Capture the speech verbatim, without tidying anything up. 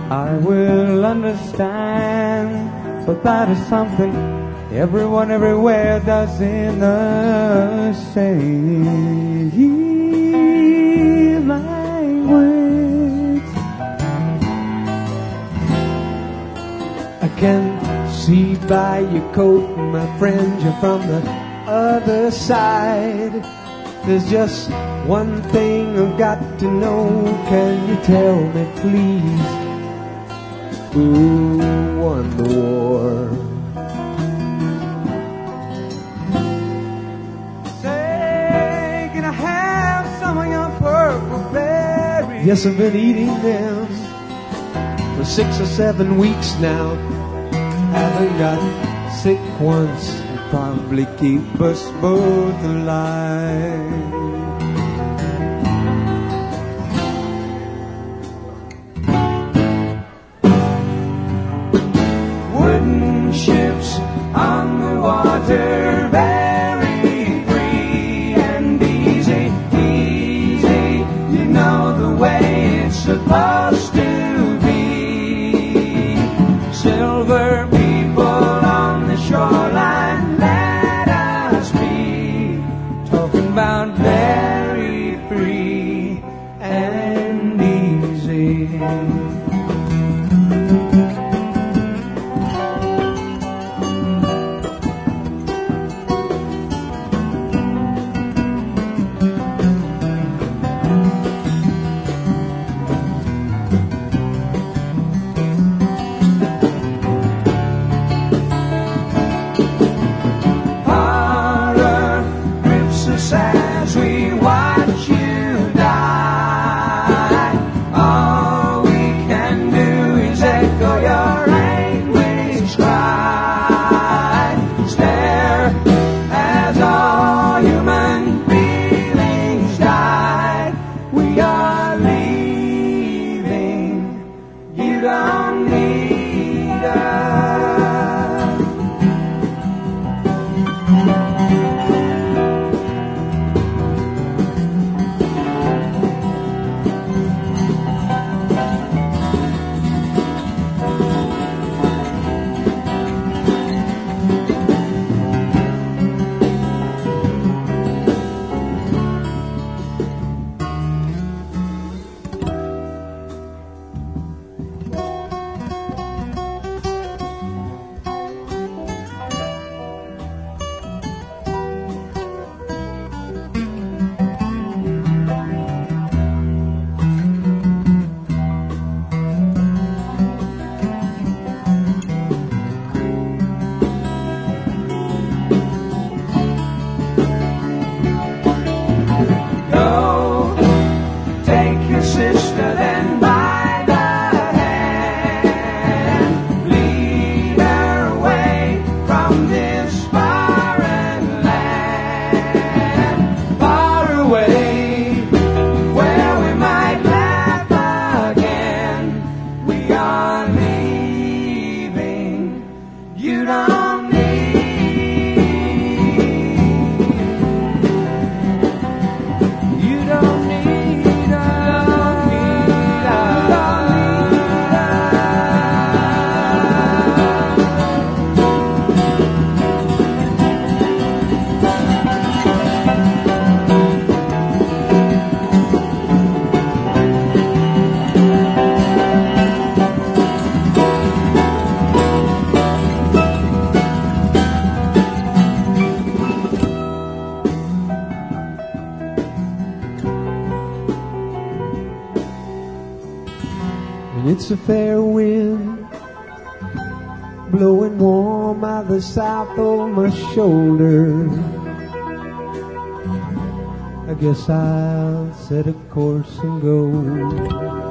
I will understand, but that is something everyone everywhere does in the same language. I can see by your coat, my friend, you're from the other side. There's just one thing I've got to know. Can you tell me, please, who won the war? Say, can I have some of your purple berries? Yes, I've been eating them for six or seven weeks now. Haven't got sick once. Probably keep us both alive. Wooden ships on the water, very free and easy, easy. You know the way it's supposed to be. Silver people on the shoreline, about very free and easy. As we watch you die, all we can do is echo your anguish cry. Stare as all human feelings die. We are leaving. You don't need us. Sister, then by the hand, lead her away from this foreign land, far away, where we might laugh again. We are leaving. You don't need, you don't need. It's a fair wind blowing warm out the south over my shoulder. I guess I'll set a course and go.